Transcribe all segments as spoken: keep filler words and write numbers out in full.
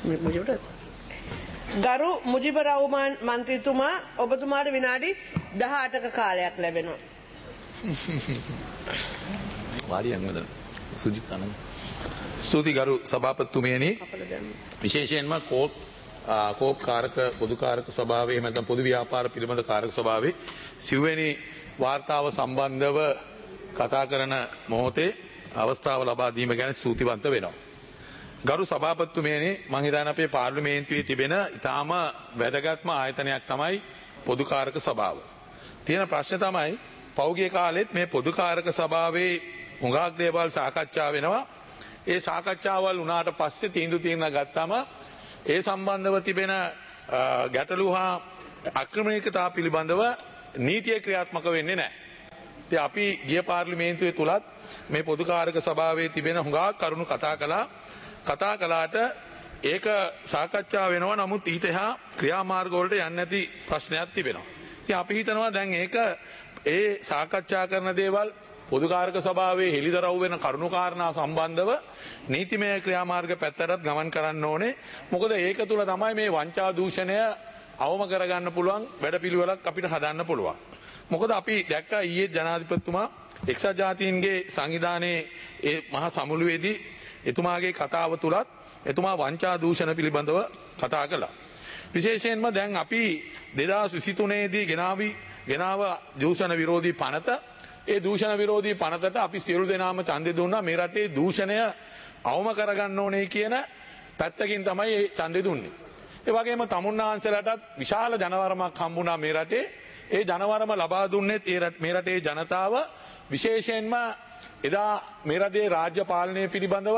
ගරු මුජිබ රහ්මාන් මන්ත්‍රීතුමා ඔබතුමාට විනාඩි දහඅටක කාලයක් ලැබෙනවා. වාරියන්වද සුජිත් අනන්ත ස්තුති ගරු සභාපතිතුමියනි විශේෂයෙන්ම කෝප් කෝප් කාරක පොදු කාරක සභාවේ එහෙම නැත්නම් පොදු ව්‍යාපාර පිළිබඳ කාරක සභාවේ සිව්වෙනි වාර්තාව සම්බන්ධව කතා කරන මොහොතේ අවස්ථාව ලබා දීම ගැන ස්තුතිවන්ත වෙනවා. ගරු සභාපතිතුමියනි මම හිතන්නේ අපේ පාර්ලිමේන්තුවේ තිබෙන ඉතාම වැදගත්ම ආයතනයක් තමයි පොදු කාරක සභාව. තියෙන ප්‍රශ්නේ තමයි පෞගිය කාලෙත් මේ පොදු කාරක සභාවේ හුඟක් දේවල් සාකච්ඡා වෙනවා. ඒ සාකච්ඡාවල් වුණාට පස්සේ තීන්දුව తీරන ගත්තාම ඒ සම්බන්ධව තිබෙන ගැටලු හා අක්‍රමණිකතා පිළිබඳව නීතිය ක්‍රියාත්මක වෙන්නේ නැහැ. ඉතින් අපි ගිය පාර්ලිමේන්තුවේ තුලත් මේ පොදු කාරක සභාවේ තිබෙන හුඟක් කරුණු කතා කළා. කතා කළාට ඒක සාකච්ඡා වෙනවා. නමුත් ඊට එහා ක්‍රියාමාර්ග වලට යන්නේ නැති ප්‍රශ්නයක් තිබෙනවා. ඉතින් අපි හිතනවා දැන් ඒක ඒ සාකච්ඡා කරන දේවල් පොදු කාරක සභාවේ හෙළිදරව් වෙන කරුණු කාරණා සම්බන්ධව නීතිමය ක්‍රියාමාර්ග පැත්තටත් ගමන් කරන්න ඕනේ. මොකද ඒක තුල තමයි මේ වංචා දූෂණය අවම කරගන්න පුළුවන් වැඩපිළිවෙලක් අපිට හදන්න පුළුවන්. මොකද අපි දැක්කා ඊයේ ජනාධිපතිතුමා එක්සත් ජාතීන්ගේ සංවිධානයේ ඒ මහා සමුළුවේදී එතුමාගේ කතාව තුලත් එතුමා වංචා දූෂණ පිළිබඳව කතා කළා. විශේෂයෙන්ම දැන් අපි දෙදාස් විසිතුනේ දී ගෙනාවි ගෙනාව දූෂණ විරෝධී පනත ඒ දූෂණ විරෝධී පනතට අපි සියලු දෙනාම ඡන්දෙ දුන්නා. මේ රටේ දූෂණය අවම කරගන්න ඕනේ කියන පැත්තකින් තමයි ඒ ඡන්දෙ දුන්නේ. ඒ වගේම තමුන්නාන්සලටත් විශාල ජනවරමක් හම්බුණා මේ රටේ. ඒ ජනවරම ලබා දුන්නේ මේ රටේ ජනතාව විශේෂයෙන්ම එදා මේ රටේ රාජ්‍ය පාලනය පිළිබඳව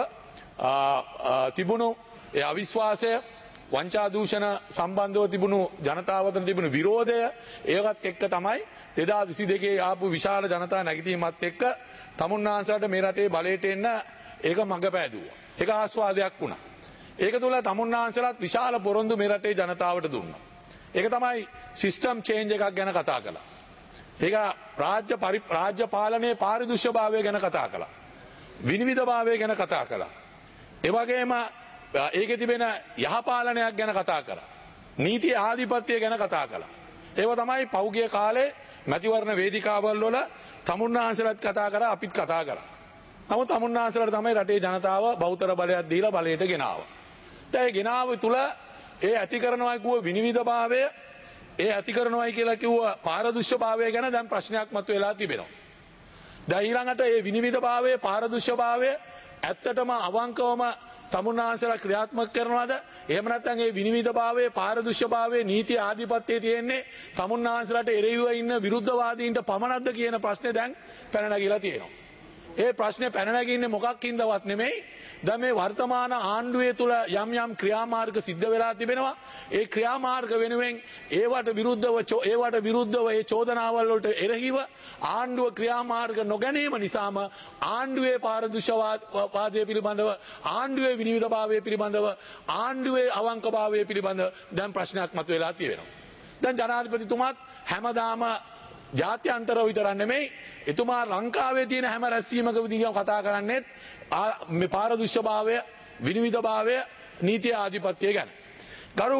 තිබුණු ඒ අවිශ්වාසය වංචා දූෂණ සම්බන්ධව තිබුණු ජනතාව අතර තිබුණු විරෝධය ඒවත් එක්ක තමයි දෙදාස් විසි දෙකේ ආපු විශාල ජනතා නැගිටීමත් එක්ක තමුන්නාන්සලට මේ රටේ බලයට එන්න ඒක මඟ පෑදුවා. ඒක ආස්වාදයක් වුණා. ඒක තුල තමුන්නාන්සලත් විශාල පොරොන්දු මේ රටේ ජනතාවට දුන්නා. ඒක තමයි සිස්ටම් චේන්ජ් එකක් ගැන කතා කළා. ඒක රාජ්‍ය රාජ්‍ය පාලනයේ පාරිදෘශ්‍යභාවය ගැන කතා කළා. විනිවිදභාවය ගැන කතා කළා. ඒ වගේම ඒකේ තිබෙන යහපාලනයක් ගැන කතා කරා. නීති ආධිපත්‍ය ගැන කතා කළා. ඒව තමයි පෞගිය කාලේ මැතිවරණ වේදිකාවල් වල තමුන්නාන්සලත් කතා කරා අපිත් කතා කරා. නමුත් තමුන්නාන්සලට තමයි රටේ ජනතාව බෞද්ධ බලයක් දීලා බලයට ගෙනාවා. දැන් ඒ ගෙනාව තුල ඒ ඇති කරනවා කිව්ව විනිවිදභාවය ඒ ඇති කරනවායි කියලා කිව්ව පාරදෘශ්‍යභාවය ගැන දැන් ප්‍රශ්නයක් මතුවලා තිබෙනවා. දැන් ඊළඟට ඒ විනිවිදභාවය පාරදෘශ්‍යභාවය ඇත්තටම අවංකවම තමුන්නාන්සලා ක්‍රියාත්මක කරනවද? එහෙම නැත්නම් ඒ විනිවිදභාවයේ පාරදෘශ්‍යභාවයේ නීති ආධිපත්‍යයේ තියෙන්නේ තමුන්නාන්සලාට එරෙහිව ඉන්න විරුද්ධවාදීන්ට පමණක්ද කියන ප්‍රශ්නේ දැන් පැන නැගිලා තියෙනවා. ඒ ප්‍රශ්නේ පැන නැගින්නේ මොකක්ින්දවත් නෙමෙයි. දැන් මේ වර්තමාන ආණ්ඩුවේ තුල යම් යම් ක්‍රියාමාර්ග සිද්ධ වෙලා තිබෙනවා. ඒ ක්‍රියාමාර්ග වෙනුවෙන් ඒවට විරුද්ධව ඒවට විරුද්ධව ඒ චෝදනාවල් වලට එරෙහිව ආණ්ඩුව ක්‍රියාමාර්ග නොගැනීම නිසාම ආණ්ඩුවේ පාරදෘශ්‍යවාදය පිළිබඳව ආණ්ඩුවේ විනිවිදභාවය පිළිබඳව ආණ්ඩුවේ අවංකභාවය පිළිබඳව දැන් ප්‍රශ්නයක් මතුවලා තියෙනවා. දැන් ජනාධිපතිතුමාත් හැමදාම ජාත්‍යන්තර විතර නෙමෙයි එතුමා ලංකාවේ තියෙන හැම රැස්වීමකදී කතා කරන්නේ මේ පාරදෘශ්‍යභාවය විනිවිදභාවය නීති ආධිපත්‍යය ගැන. ගරු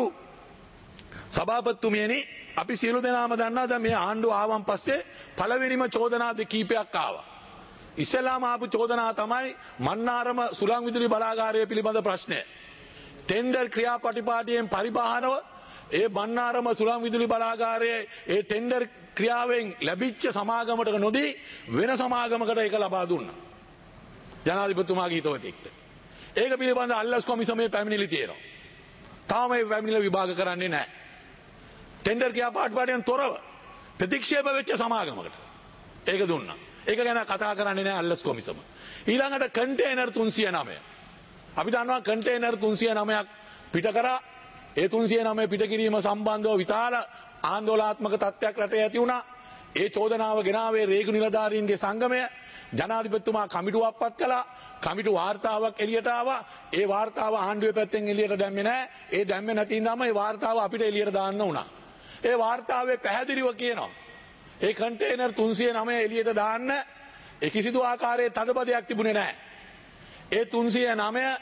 සභාපතිතුමියනි අපි සියලු දෙනාම දන්නවා දැන් මේ ආණ්ඩුව ආවන් පස්සේ පළවෙනිම චෝදනා දෙකීපයක් ආවා. ඉස්සෙල්ලාම ආපු චෝදනා තමයි මන්නාරම සුළං විදුලි බලාගාරය පිළිබඳ ප්‍රශ්නය. ටෙන්ඩර් ක්‍රියාපටිපාටියෙන් පරිබාහනව ඒ මන්නාරම සුළං විදුලි බලාගාරයේ ඒ ටෙන්ඩර් ක්‍රියාවෙන් ලැබිච්ච සමාගමකට නොදී වෙන සමාගමකට ඒක ලබා දුන්නා. ජනාධිපතිතුමාගේ හිතවතෙක්ට. ඒක පිළිබඳ අල්ලස් කොමිසමේ පැමිණිලි තියෙනවා. තාම මේ පැමිණිල්ල විභාග කරන්නේ නැහැ. ටෙන්ඩර් ක්‍රියාපටිපාටියෙන් තොරව ප්‍රතික්ෂේප වෙච්ච සමාගමකට ඒක දුන්නා. ඒක ගැන කතා කරන්නේ නැහැ අල්ලස් කොමිසම. ඊළඟට කන්ටේනර් තුන්සිය නවය. අපි දන්නවා කන්ටේනර් තුන්සිය නවයක් පිට කරා. ඒ තුන්සිය නවය පිට කිරීම සම්බන්ධව විශාල ආందోලනාත්මක තත්ත්වයක් රටේ ඇති වුණා. ඒ චෝදනාව ගෙනාවේ රේගු නිලධාරීන්ගේ සංගමය. ජනාධිපතිතුමා කමිටුවක් පත් කළා. කමිටු වාර්තාවක් එළියට ආවා. ඒ වාර්තාව ආණ්ඩුවේ පැත්තෙන් එළියට දැම්මේ නැහැ. ඒ දැම්මේ නැති ඉඳන්ම ඒ වාර්තාව අපිට එළියට දාන්න වුණා. ඒ වාර්තාවේ පැහැදිලිව කියනවා ඒ කන්ටේනර් තුන්සිය නවය එළියට දාන්න ඒ කිසිදු ආකාරයේ තදබදයක් තිබුණේ නැහැ. ඒ තුන්සිය නවය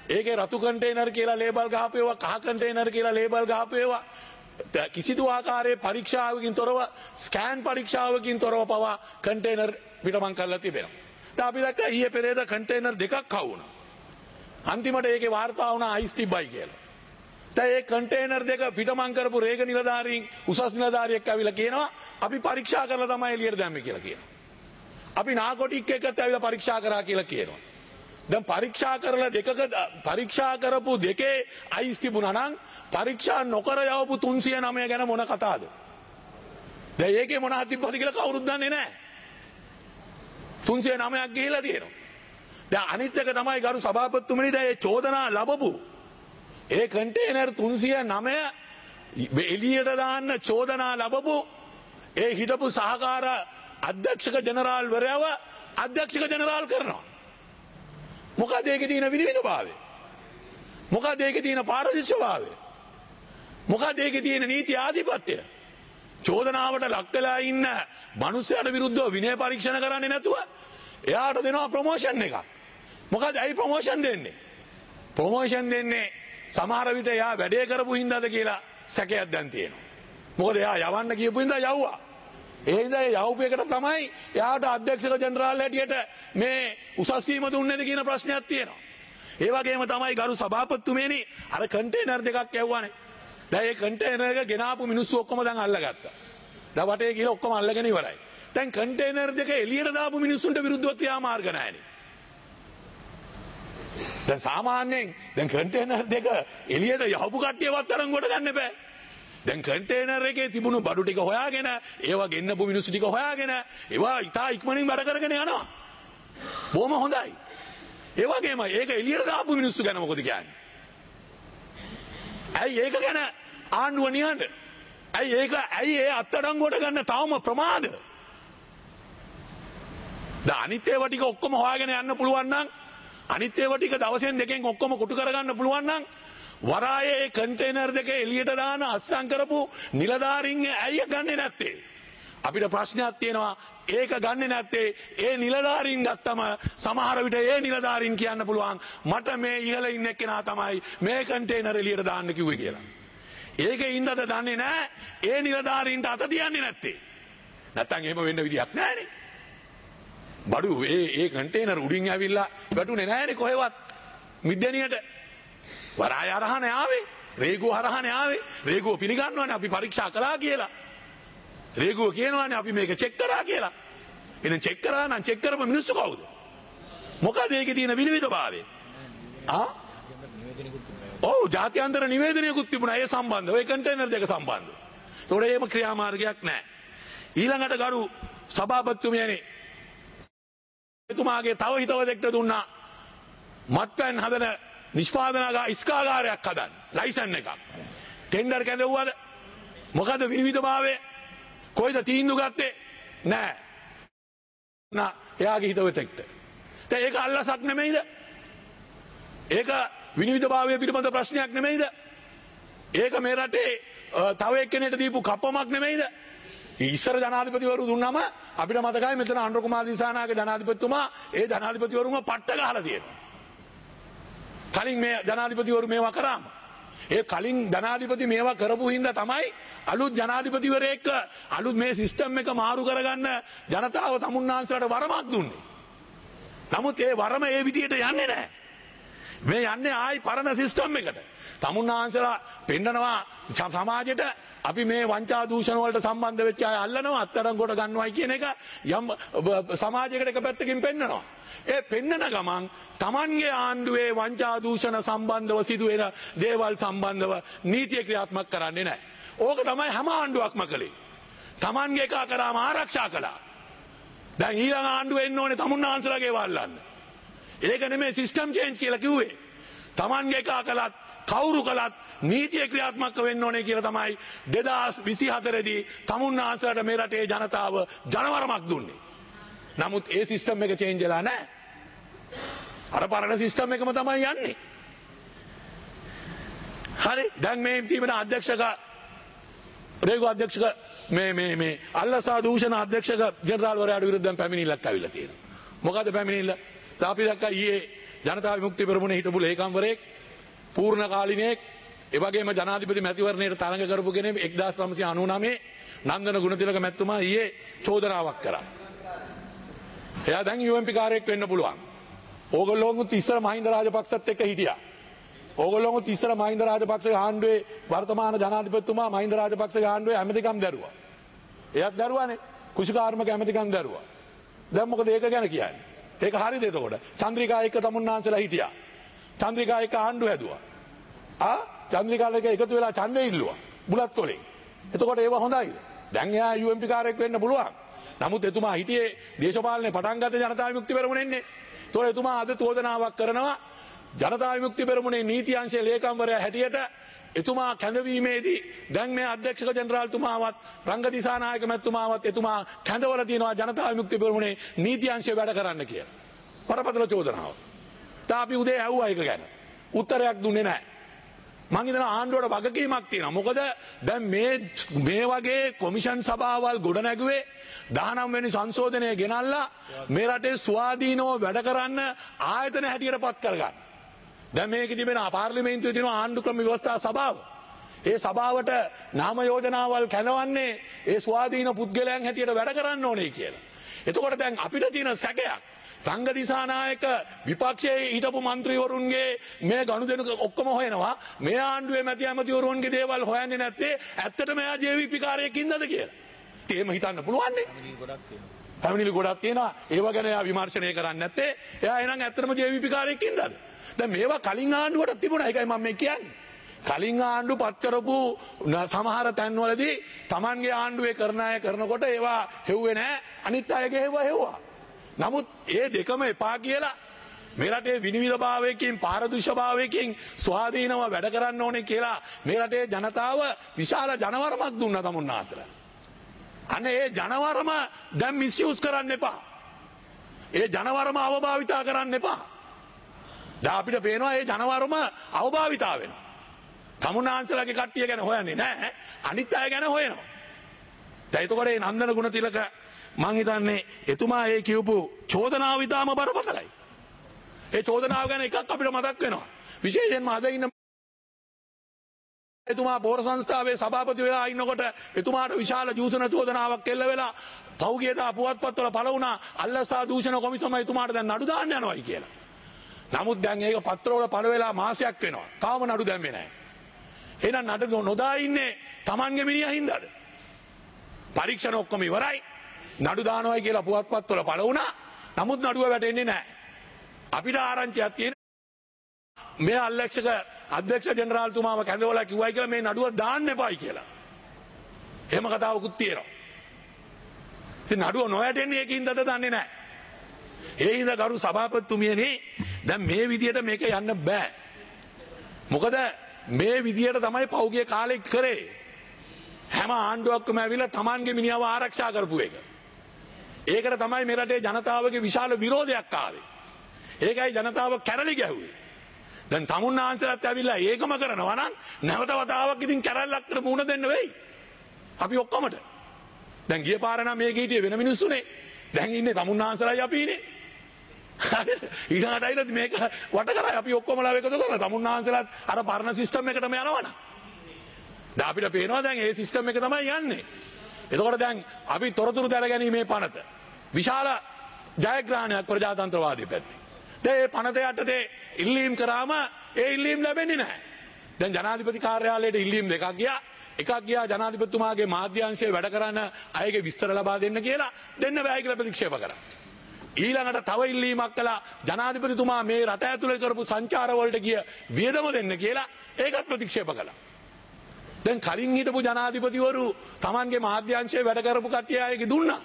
ඒකේ රතු කන්ටේනර් කියලා ලේබල් ගහපේවා, කහ කන්ටේනර් කියලා ලේබල් ගහපේවා. කිසිදු ආකාරයේ පරීක්ෂාවකින් තොරව, ස්කෑන් පරීක්ෂාවකින් තොරව පවා කන්ටේනර් පිටමං කරලා තිබෙනවා. දැන් අපි දැක්කා ඊයේ පෙරේද කන්ටේනර් දෙකක් කවුණා. අන්තිමට ඒකේ වාර්තා වුණා අයිස් තිබ්බයි කියලා. දැන් ඒ කන්ටේනර් දෙක පිටමං කරපු රේග නිලධාරීන් උසස් නිලධාරියෙක් ඇවිල්ලා කියනවා අපි පරීක්ෂා කරලා තමයි එළියට දැම්මේ කියලා කියනවා. අපි නාකොටික් එකත් ඇවිල්ලා පරීක්ෂා කරා කියලා කියනවා. දැන් පරීක්ෂා කරලා දෙකක පරීක්ෂා කරපු දෙකේ අයිස් තිබුණා නම් පරීක්ෂා නොකර යවපු තුන්සිය නවය ගැන මොන කතාවද? දැන් ඒකේ මොනවද තිබ්බද කියලා කවුරුත් දන්නේ නැහැ. තුන්සිය නවයක් ගිහිලා තියෙනවා. දැන් අනිත් එක තමයි ගරු සභාපතිතුමනි දැන් මේ චෝදනා ලැබපු ඒ කන්ටේනර් තුන්සිය නවය එළියට දාන්න චෝදනා ලැබපු ඒ හිටපු සහකාර අධ්‍යක්ෂක ජනරාල් වරයව අධ්‍යක්ෂක ජනරාල් කරනවා. මොකද ඒකේ තියෙන විනිවිදභාවය? මොකද ඒකේ තියෙන පාරදර්ශකභාවය? මොකද ඒකේ තියෙන නීති ආධිපත්‍යය? චෝදනාවට ලක් වෙලා ඉන්න මිනිස්යාට විරුද්ධව විනය පරීක්ෂණ කරන්නේ නැතුව එයාට දෙනවා ප්‍රොමෝෂන් එකක්. මොකද ඇයි ප්‍රොමෝෂන් දෙන්නේ? ප්‍රොමෝෂන් දෙන්නේ සමහර විට එයා වැඩේ කරපු හින්දාද කියලා සැකයක් දැන් තියෙනවා. මොකද එයා යවන්න කියපු හින්දා යවුවා. ඒ හින්දා ඒ යවපු එකට තමයි එයාට අධ්‍යක්ෂක ජනරාල් හැටියට මේ උසස් වීම දුන්නේද කියන ප්‍රශ්නයක් තියෙනවා. ඒ වගේම තමයි ගරු සභාපතිතුමනි අර කන්ටේනර් දෙකක් යවුවානේ. දැන් ඒ කන්ටේනර් එක ගෙනාපු මිනිස්සු ඔක්කොම දැන් අල්ලගත්තා. දැන් වටේ ගිහලා ඔක්කොම අල්ලගෙන ඉවරයි. දැන් කන්ටේනර් දෙක එළියට දාපු මිනිස්සුන්ට විරුද්ධව ක්‍රියාමාර්ග නැහැනේ. දැන් සාමාන්‍යයෙන් දැන් කන්ටේනර් දෙක එළියට යවපු කට්ටියවත් තරම් කොට ගන්න බෑ. දැන් කන්ටේනර් එකේ තිබුණු බඩු ටික හොයාගෙන ඒවා ගෙන්නපු මිනිස්සු ටික හොයාගෙන ඒවා ඉතා ඉක්මනින් වැඩ කරගෙන යනවා. බොහොම හොඳයි. ඒ වගේම ඒක එළියට දාපු මිනිස්සු ගැන මොකද කියන්නේ? ඇයි ඒක ගැන ආණ්ඩුව නියඬ? ඇයි ඒක ඇයි ඒ අත්අඩංගුවට ගන්න තාම ප්‍රමාද? දැන් අනිත් ඒවා ටික ඔක්කොම හොයාගෙන යන්න පුළුවන් නම් අනිත් ඒවා ටික දවසෙන් දෙකෙන් ඔක්කොම කොටු කරගන්න පුළුවන් නම් වරායේ කන්ටේනර් දෙක එළියට දාන අත්සන් කරපු නිලධාරීන් ඇයි ගන්නෙ නැත්තේ? අපිට ප්‍රශ්නයක් තියෙනවා ඒක ගන්නෙ නැත්තේ ඒ නිලධාරීන් ගත්තම සමහර විට ඒ නිලධාරීන් කියන්න පුළුවන් මට මේ ඉහළ ඉන්න එක්කෙනා තමයි මේ කන්ටේනර් එළියට දාන්න කිව්වේ කියලා. ඒකේ ඉඳද දන්නේ නැහැ ඒ නිලධාරීන්ට අත තියන්නේ නැත්තේ. නැත්තම් එහෙම වෙන්න විදියක් නැහැනේ. බඩු ඒ ඒ කන්ටේනර් උඩින් ඇවිල්ලා වැටුනේ නැහැනේ කොහෙවත් මිද්දෙනියට. වරාය හරහානේ ආවේ. රේගුව හරහානේ ආවේ. රේගුව පිළිගන්නවනේ අපි පරීක්ෂා කළා කියලා. රේගුව කියනවානේ අපි මේක චෙක් කරා කියලා. එහෙනම් චෙක් කරා නම් චෙක් කරපු මිනිස්සු කවුද? මොකද ඒකේ තියෙන විනිවිදභාවය? ආ? ඔව් ජාත්‍යන්තර නිවේදනයකුත් තිබුණා ඒ සම්බන්ධව. ඒ කන්ටේනර් දෙක සම්බන්ධව. ඒතකොට එහෙම ක්‍රියාමාර්ගයක් නැහැ. ඊළඟට ගරු සභාපතිතුමියනේ එතුමාගේ තව හිතවතෙක්ට දුන්නා මත්පැන් හදන නිෂ්පාදනාගා ඉස්කාගාරයක් හදන්න ලයිසන් එකක්. ටෙන්ඩර් කැඳවුවද? මොකද විනිවිදභාවය? කොයිද තීන්දුව ගත්තේ? නෑ. නා එයාගේ හිතවතෙක්ට. දැන් ඒක අල්ලසක් නෙමෙයිද? ඒක විනිවිදභාවය පිළිබඳ ප්‍රශ්නයක් නෙමෙයිද? ඒක මේ රටේ තව එක්කෙනෙක්ට දීපු කප්පමක් නෙමෙයිද? ඉස්සර ජනාධිපතිවරු දුන්නම අපිට මතකයි මෙතන අනුර කුමාර දිසානාගේ ජනාධිපතිතුමා ඒ ජනාධිපතිවරුන්ව පට්ට ගහලා තියෙනවා. කලින් මේ ජනාධිපතිවරු මේවා කරාම ඒ කලින් ජනාධිපති මේවා කරපු හින්දා තමයි අලුත් ජනාධිපතිවරයෙක් අලුත් මේ සිස්ටම් එක මාරු කරගන්න ජනතාව තමුන්නාන්සලට වරමක් දුන්නේ. නමුත් ඒ වරම ඒ විදියට යන්නේ නැහැ. මේ යන්නේ ආයි පරණ සිස්ටම් එකට. තමුන්නාන්සලා පෙන්නනවා සමාජයට අපි මේ වංචා දූෂණ වලට සම්බන්ධ වෙච්ච අය අල්ලනවා අත්අඩංගුවට ගන්නවයි කියන එක යම් සමාජයකට එක පැත්තකින් පෙන්නනවා. ඒ පෙන්නන ගමන් Tamanගේ ආණ්ඩුවේ වංචා දූෂණ සම්බන්ධව සිදුවෙන දේවල් සම්බන්ධව නීතිය ක්‍රියාත්මක කරන්නේ නැහැ. ඕක තමයි හැම ආණ්ඩුවක්ම කළේ. Tamanගේ එක කරාම ආරක්ෂා කළා. දැන් ඊළඟ ආණ්ඩුව එන්න ඕනේ තමුන්නාන්සලාගේ වල්ලන්න. ඒක නෙමෙයි සිස්ටම් චේන්ජ් කියලා කිව්වේ. Tamanගේ එක කළත් කවුරු කළත් නීතිය ක්‍රියාත්මක වෙන්න ඕනේ කියලා තමයි දෙදාස් විසිහතර දී තමුන්නාන්සලට මේ රටේ ජනතාව ජනවරමක් දුන්නේ. නමුත් ඒ සිස්ටම් එක චේන්ජ් වෙලා නැහැ. අර පරණ සිස්ටම් එකම තමයි යන්නේ. හරි දැන් මේ තිබෙන අධ්‍යක්ෂක රේගු අධ්‍යක්ෂක මේ මේ මේ අල්ලසා දූෂණ අධ්‍යක්ෂක ජෙනරාල් වරයාට විරුද්ධව පැමිණිල්ලක් ආවිල්ලා තියෙනවා. මොකද පැමිණිල්ල? අපි දැක්කා ඊයේ ජනතා විමුක්ති පෙරමුණේ හිටපු ලේකම්වරයෙක් පූර්ණ කාලිනයෙක් ඒ වගේම ජනාධිපති මැතිවරණයට තරඟ කරපු කෙනෙක් එක්දාස් නවසිය අනූනවය නන්දන ගුණතිලක මැතිතුමා ඊයේ චෝදනාවක් කරා. එයා දැන් යූ එම් පී කාර්යයක් වෙන්න පුළුවන්. ඕගොල්ලෝත් ඉස්සර මහින්ද රාජපක්ෂත් එක්ක හිටියා. ඕගොල්ලෝත් ඉස්සර මහින්ද රාජපක්ෂගේ ආණ්ඩුවේ වර්තමාන ජනාධිපතිතුමා මහින්ද රාජපක්ෂගේ ආණ්ඩුවේ ඇමතිකම් දරුවා. එයත් දරුවානේ. කුෂිකාර්මික ඇමතිකම් දරුවා. දැන් මොකද ඒක ගැන කියන්නේ? ඒක හරියද එතකොට? චන්ද්‍රිකා එක්ක තමුන්නාන්සලා හිටියා. චන්ද්‍රිකා එක්ක ආණ්ඩුව හැදුවා. ආ චන්ද්‍රිකා එක්ක එකතු වෙලා ඡන්දෙ ඉල්ලුවා. බුලත් කොලේ. එතකොට ඒව හොඳයිද? දැන් එයා යූ එම් පී කාර්යයක් වෙන්න පුළුවන්. නමුත් එතුමා හිටියේ දේශපාලනේ පටන් ගත්ත ජනතා විමුක්ති පෙරමුණෙන්නේ. ඒතකොට එතුමා අද චෝදනාවක් කරනවා ජනතා විමුක්ති පෙරමුණේ නීති අංශයේ ලේකම්වරයා හැටියට එතුමා කැඳවීමේදී දැන් මේ අධ්‍යක්ෂක ජෙනරාල්තුමාවත් රංග දිසානායක මැතිතුමාවත් එතුමා කැඳවලා තියෙනවා ජනතා විමුක්ති පෙරමුණේ නීති අංශය වැඩ කරන්න කියලා. පරපතල චෝදනාව. තා අපි උදේ ඇහුවා ඒක ගැන. උත්තරයක් දුන්නේ නැහැ. මං හිතනවා ආණ්ඩුවට වගකීමක් තියෙනවා. මොකද දැන් මේ මේ වගේ කොමිෂන් සභාවල් ගොඩ නැගුවේ දහනවය වෙනි සංශෝධනය ගෙනල්ලා මේ රටේ ස්වාධීනව වැඩ කරන්න ආයතන හැටියට පත් කරගන්න. දැන් මේක තිබෙන පාර්ලිමේන්තුවේ තියෙන ආණ්ඩු ක්‍රම ව්‍යවස්ථා සභාව. ඒ සභාවට නාම යෝජනාවල් කැඳවන්නේ ඒ ස්වාධීන පුද්ගලයන් හැටියට වැඩ කරන්න ඕනේ කියලා. එතකොට දැන් අපිට තියෙන සැකයක් රංග දිසානායක විපක්ෂයේ හිටපු മന്ത്രിවරුන්ගේ මේ ගනුදෙනු ඔක්කොම හොයනවා මේ ආණ්ඩුවේ මැති ඇමතිවරුන්ගේ දේවල් හොයන්නේ නැත්තේ ඇත්තටම එයා ජේ වී පී කාර්යයකින්ද කියලා. ඒම හිතන්න පුළුවන් නේ. පැමිණිලි ගොඩක් තියෙනවා. ඒව ගැන එයා විමර්ශනය කරන්නේ නැත්තේ එයා එනං ඇත්තටම ජේ වී පී කාර්යයකින්ද? දැන් මේවා කලින් ආණ්ඩුවට තිබුණා. ඒකයි මම මේ කියන්නේ. කලින් ආණ්ඩු පත් කරපු සමහර තැන්වලදී Tamanගේ ආණ්ඩුවේ කරන අය කරනකොට ඒවා හෙව්වේ නැහැ. අනිත් අයගේ හෙව්වා හෙව්වා. නමුත් ඒ දෙකම එපා කියලා මේ රටේ විනිවිදභාවයකින් පාරදෘශ්‍යභාවයකින් ස්වාධීනව වැඩ කරන්න ඕනේ කියලා මේ රටේ ජනතාව විශාල ජනවරමක් දුන්නා තමුන්නාන්සලා. අනේ ඒ ජනවරම දැන් මිස්යූස් කරන්න එපා. ඒ ජනවරම අවභාවිතා කරන්න එපා. දැන් අපිට පේනවා ඒ ජනවරම අවභාවිතා වෙනවා. තමුන්නාන්සලාගේ කට්ටිය ගැන හොයන්නේ නැහැ. අනිත් අය ගැන හොයනවා. දැන් එතකොට මේ නන්දන ගුණතිලක මං හිතන්නේ එතුමා ඒ කියපු චෝදනාව ඉතාම බරපතලයි. ඒ චෝදනාව ගැන එකක් අපිට මතක් වෙනවා. විශේෂයෙන්ම අද ඉන්න එතුමා පොර සංස්ථාවේ සභාපති වෙලා ඉන්නකොට එතුමාට විශාල දූෂණ චෝදනාවක් එල්ල වෙලා පෞගියදා පුවත්පත්වල පළ වුණා අල්ලසා දූෂණ කොමිසම එතුමාට දැන් නඩු දාන්න යනවායි කියලා. නමුත් දැන් ඒක පත්‍රවල පළ වෙලා මාසයක් වෙනවා. තාම නඩු දැම්මේ නැහැ. එහෙනම් නඩු නොදා ඉන්නේ Tamange මිනිහා හින්දාද? පරීක්ෂණ ඔක්කොම ඉවරයි. නඩු දානවයි කියලා පුවත්පත්වල පළ වුණා. නමුත් නඩුව වැටෙන්නේ නැහැ. අපිට ආරංචියක් තියෙන මේ අල්ලක්ෂක අධ්‍යක්ෂ ජෙනරාල්තුමාව කැඳවලා කිව්වයි කියලා මේ නඩුව දාන්න එපායි කියලා. එහෙම කතාවකුත් තියෙනවා. ඉතින් නඩුව නොවැටෙන්නේ ඒකින්දද දන්නේ නැහැ. ඒ හින්දා ගරු සභාපතිතුමියනි දැන් මේ විදියට මේක යන්න බෑ. මොකද මේ විදියට තමයි පෞගිය කාලේ කරේ. හැම ආණ්ඩුවක්ම ඇවිල්ලා Tamange මිනිහව ආරක්ෂා කරපු එක. ඒකට තමයි මේ රටේ ජනතාවගේ විශාල විරෝධයක් ආවේ. ඒකයි ජනතාව කැරලි ගැහුවේ. දැන් තමුන්නාන්සලාත් ඇවිල්ලා ඒකම කරනවා නම් නැවත වතාවක් ඉතින් කැරල්ලක්කට මුණ දෙන්න වෙයි. අපි ඔක්කොමට. දැන් ගිය පාර නම් මේක හිටියේ වෙන මිනිස්සුනේ. දැන් ඉන්නේ තමුන්නාන්සලායි අපි ඉන්නේ. හරිද? ඊළඟට ඇවිල්ලා මේක වට කරා අපි ඔක්කොමලා එකතු කරලා තමුන්නාන්සලාත් අර පරණ සිස්ටම් එකටම යනවනම්. දැන් අපිට පේනවා දැන් ඒ සිස්ටම් එක තමයි යන්නේ. එතකොට දැන් අපි තොරතුරු දැනගැනීමේ පනත විශාල ජයග්‍රහණයක් ප්‍රජාතන්ත්‍රවාදී පැත්තේ. දැන් මේ පනත යටතේ ඉල්ලීම් කරාම ඒ ඉල්ලීම් ලැබෙන්නේ නැහැ. දැන් ජනාධිපති කාර්යාලයට ඉල්ලීම් දෙකක් ගියා. එකක් ගියා ජනාධිපතිතුමාගේ මාධ්‍යාංශයේ වැඩ කරන අයගේ විස්තර ලබා දෙන්න කියලා දෙන්න බෑ කියලා ප්‍රතික්ෂේප කරා. ඊළඟට තව ඉල්ලීමක් කළා ජනාධිපතිතුමා මේ රට ඇතුලේ කරපු සංචාර වලට ගිය වියදම දෙන්න කියලා ඒකත් ප්‍රතික්ෂේප කළා. දැන් කලින් හිටපු ජනාධිපතිවරු Tamange මාධ්‍යාංශයේ වැඩ කරපු කට්ටිය අයගේ දුන්නා.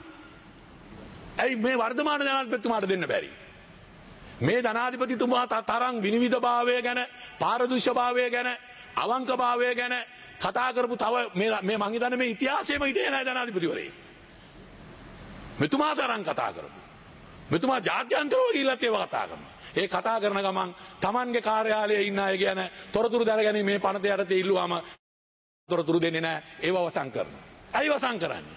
ඇයි මේ වර්තමාන ජනාධිපතිතුමාට දෙන්න බැරි? මේ ජනාධිපතිතුමා තරම් විනිවිදභාවය ගැන, පාරදෘශ්‍යභාවය ගැන, අවංකභාවය ගැන කතා කරපු තව මේ මේ මං හිතන්නේ මේ ඉතිහාසයේම හිටියේ නැහැ ජනාධිපතිවරේ. මෙතුමා තරම් කතා කරපු. මෙතුමා ජාත්‍යන්තරව ගිහිල්ලත් ඒව කතා කරනවා. ඒ කතා කරන ගමන් Tamange කාර්යාලයේ ඉන්න අය ගැන තොරතුරු දැනගැනීම මේ පනත යටතේ ඉල්ලුවාම තොරතුරු දෙන්නේ නැහැ. ඒව වසන් කරනවා. ඇයි වසන් කරන්නේ?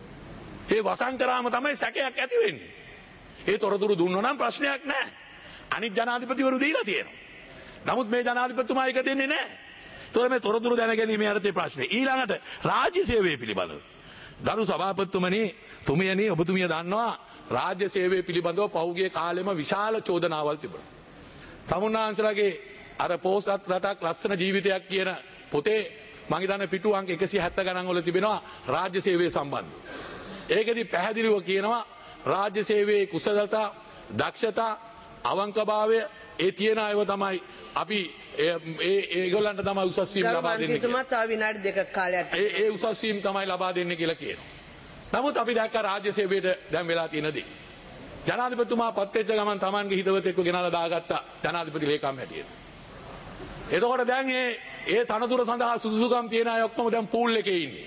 ඒ වසන් කරාම තමයි සැකයක් ඇති වෙන්නේ. ඒ තොරතුරු දුන්නොත් නම් ප්‍රශ්නයක් නැහැ. අනිත් ජනාධිපතිවරු දීලා තියෙනවා. නමුත් මේ ජනාධිපතිතුමා ඒක දෙන්නේ නැහැ. ඒතොර මේ තොරතුරු දැනගැනීමේ අර්ථයේ ප්‍රශ්නේ. ඊළඟට රාජ්‍ය සේවය පිළිබඳව. ගරු සභාපතිතුමනි, තුමියනි ඔබතුමිය දන්නවා රාජ්‍ය සේවය පිළිබඳව පහුගිය කාලෙම විශාල චෝදනාවල් තිබුණා. තමුන්නාන්සලාගේ අර පෝසත් රටක් ලස්සන ජීවිතයක් කියන පොතේ මම හිතන්නේ පිටු අංක එකසිය හැත්තෑ ගණන් වල තිබෙනවා රාජ්‍ය සේවය සම්බන්ධව. ඒකෙදි පැහැදිලිව කියනවා රාජ්‍ය සේවයේ කුසලතා, දක්ෂතා, අවංකභාවය ඒ තියෙන අයව තමයි අපි ඒ ඒගොල්ලන්ට තමයි උසස් වීම ලබා දෙන්නේ. මන්ත්‍රීතුමා තව විනාඩි දෙකක් කාලයක් ඒ ඒ උසස් වීම තමයි ලබා දෙන්නේ කියලා කියනවා. නමුත් අපි දැක්ක රාජ්‍ය සේවයට දැන් වෙලා තියෙන දේ. ජනාධිපතිතුමා පත් වෙච්ච ගමන් Tamanගේ හිතවතෙක්ව ගෙනල්ලා දාගත්ත ජනාධිපති ලේකම් හැටියට. එතකොට දැන් ඒ ඒ තනතුර සඳහා සුදුසුකම් තියෙන අය ඔක්කොම දැන් පූල් එකේ ඉන්නේ.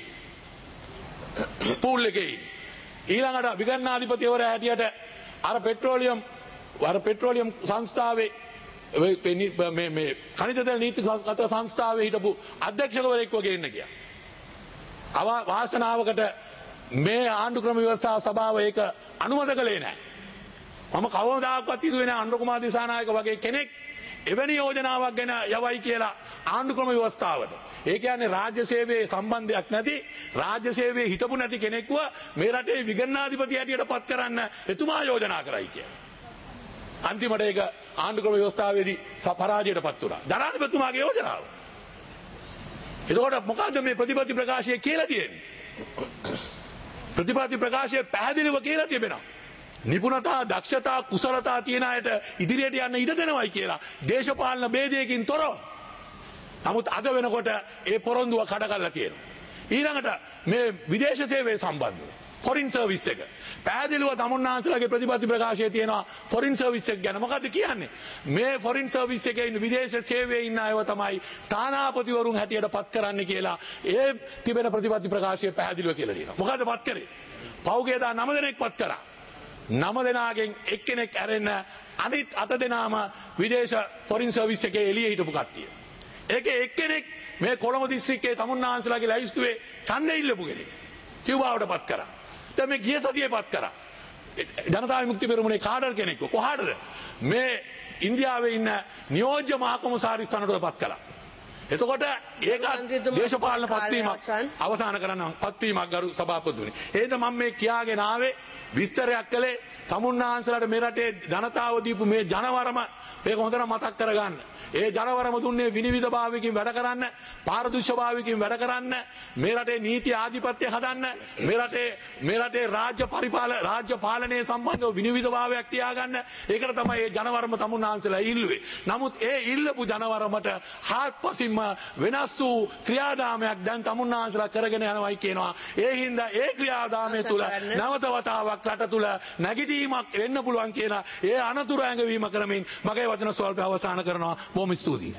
පූල් එකේ ඉන්නේ. ඊළඟට විගණනාධිපතිවරයා හැටියට අර පෙට්‍රෝලියම් අර පෙට්‍රෝලියම් සංස්ථාවේ මේ මේ khනිජ තෙල් නීතිගත සංස්ථාවේ හිටපු අධ්‍යක්ෂකවරයෙක් වගේ ඉන්න ගියා. අව වාසනාවකට මේ ආණ්ඩු ක්‍රම ව්‍යවස්ථා සභාව ඒක අනුමත කළේ නැහැ. මම කවදාකවත් හිතුවේ නැහැ අනුර කුමාර දිසානායක වගේ කෙනෙක් එවැනි යෝජනාවක් ගැන යවයි කියලා ආණ්ඩු ක්‍රම ව්‍යවස්ථාවට. ඒ කියන්නේ රාජ්‍ය සේවයේ සම්බන්ධයක් නැති රාජ්‍ය සේවයේ හිටපු නැති කෙනෙක්ව මේ රටේ විගණනාධිපති හැටියට පත් කරන්න එතුමා යෝජනා කරයි කියලා. අන්තිමට ඒක ආණ්ඩු ක්‍රම ව්‍යවස්ථාවේදී පරාජයට පත් වුණා. ජනාධිපතිතුමාගේ යෝජනාව. එතකොට මොකද්ද මේ ප්‍රතිපත්ති ප්‍රකාශය කියලා තියෙන්නේ? ප්‍රතිපත්ති ප්‍රකාශය පැහැදිලිව කියලා තිබෙනවා. නිපුණතා, දක්ෂතා, කුසලතා තියෙන අයට ඉදිරියට යන්න ඉඩ දෙනවයි කියලා දේශපාලන ભેදයකින් තොරව. නමුත් අද වෙනකොට ඒ පොරොන්දුව කඩ කරලා තියෙනවා. ඊළඟට මේ විදේශ සේවය සම්බන්ධව ෆොරින් සර්විස් එක පැහැදිලිව තමුන්නාන්සලාගේ ප්‍රතිපත්ති ප්‍රකාශයේ තියෙනවා ෆොරින් සර්විස් එක ගැන. මොකද්ද කියන්නේ? මේ ෆොරින් සර්විස් එකේ ඉන්න විදේශ සේවයේ ඉන්න අයව තමයි තානාපතිවරුන් හැටියට පත් කරන්න කියලා ඒ තිබෙන ප්‍රතිපත්ති ප්‍රකාශයේ පැහැදිලිව කියලා තියෙනවා. මොකද්ද පත් කරේ? පෞගේ දා නම දෙනෙක් පත් කරා. නම දෙනාගෙන් එක්කෙනෙක් ඇරෙන්න අනිත් අත දෙනාම විදේශ ෆොරින් සර්විස් එකේ එළියේ හිටපු කට්ටිය. ඒකේ එක්කෙනෙක් මේ කොළඹ දිස්ත්‍රික්කයේ තමුන්නාන්සලාගේ ලැයිස්තුවේ ඡන්දෙ ඉල්ලපු කෙනෙක්. කිව්වාවට පත් කරා. දැන් මේ ගිය සතියේ පත් කරා. ජනතා විමුක්ති පෙරමුණේ කාඩර් කෙනෙක්ව කොහාටද? මේ ඉන්දියාවේ ඉන්න නියෝජ්‍ය මහ කොමසාරිස්තුමට පත් කළා. එතකොට ඒක දේශපාලන පත්වීමක් අවසන් කරන්න පත්වීමක් ගරු සභාපතිතුමනි. එහෙනම් මම මේ කියාගෙන ආවේ විස්තරයක් කළේ තමුන්නාන්සලාට මේ රටේ ජනතාව දීපු මේ ජනවරම මේක හොඳට මතක් කරගන්න. ඒ ජනවරම දුන්නේ විනිවිදභාවයකින් වැඩ කරන්න, පාරදෘශ්‍යභාවයකින් වැඩ කරන්න, මේ රටේ නීති ආධිපත්‍ය හදන්න, මේ රටේ මේ රටේ රාජ්‍ය පරිපාලන රාජ්‍ය පාලනයේ සම්බන්ධව විනිවිදභාවයක් තියාගන්න. ඒකට තමයි මේ ජනවරම තමුන්නාන්සලා ඉල්ලුවේ. නමුත් ඒ ඉල්ලපු ජනවරමට හාත්පසින්ම වෙනස් වූ ක්‍රියාදාමයක් දැන් තමුන්නාන්සලා කරගෙන යනවායි කියනවා. ඒ හින්දා ඒ ක්‍රියාදාමය තුල නැවත වතාවක් රට තුල නැගිටීමක් වෙන්න පුළුවන් කියන ඒ අනතුරු ඇඟවීම කරමින් මගේ වචන ස්වල්ප අවසන් කරනවා. බොහොම ස්තුතියි.